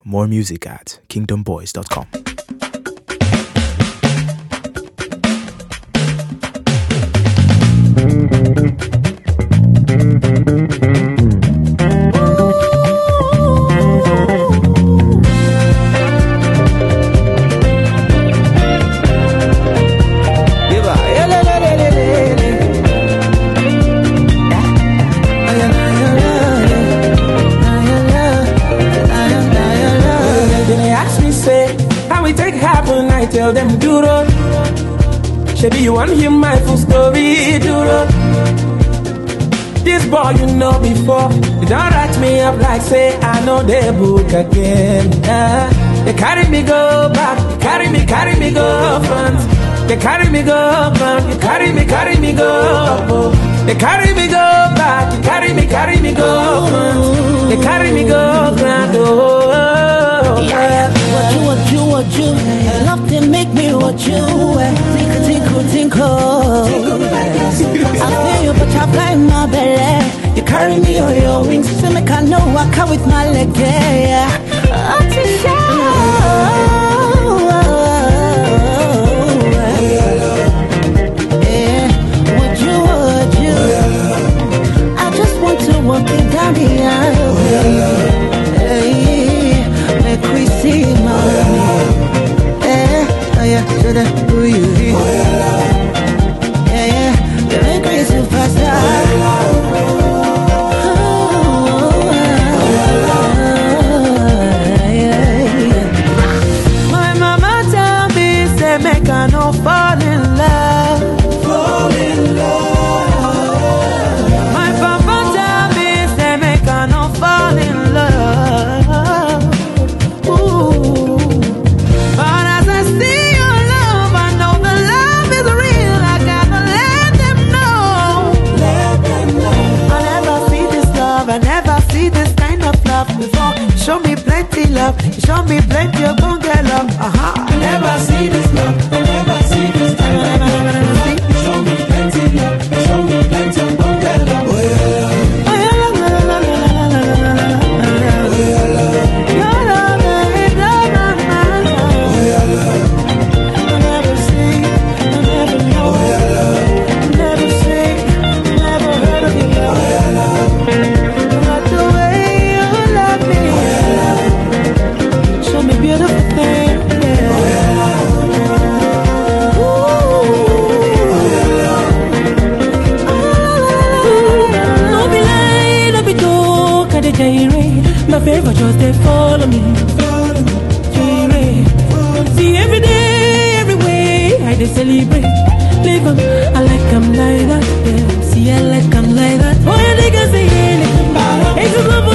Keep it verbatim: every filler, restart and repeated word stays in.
More music at kingdom boys dot com. Tell them do road. Maybe you want to hear my full story, do road. This boy you know before. You don't write me up like say I know the book again. Yeah. They carry me go back, they carry me, carry me go front. They carry me go front, you carry me, carry me go. They carry me go back, they carry me, carry me go front. They carry me go front. Oh, yeah. What you, what you, what you? I love to make me what you. Tinkle, tinkle, tinkle. I feel you, but you're flying my belly. You carry me on your wings, so make I know I come with my leg. Yeah. Oh, to show. Yeah. What you, what you? I just want to walk it down the aisle. Make we see mommy. Eh, oh yeah, should I do you? Yeah, yeah, you make me so fast. My mama tell me, say make I no fall in love. Fall in love. My papa tell me, say make I no fall in love. But as I see your love, I know the love is real. I gotta let them know. Let them know. I never see this love, I never see this kind of love before. Show me plenty love, show me plenty of gon' get love. Uh-huh. I never see this love, I never see this kind of love. Show me plenty love, show me plenty of gon' get love. Oh yeah. My favorite just they follow me. Follow me. See every day, every way I they celebrate. Live 'em, I like 'em like that. Yeah. See I like 'em like that. Oh, yeah, they can say anything. It's a love.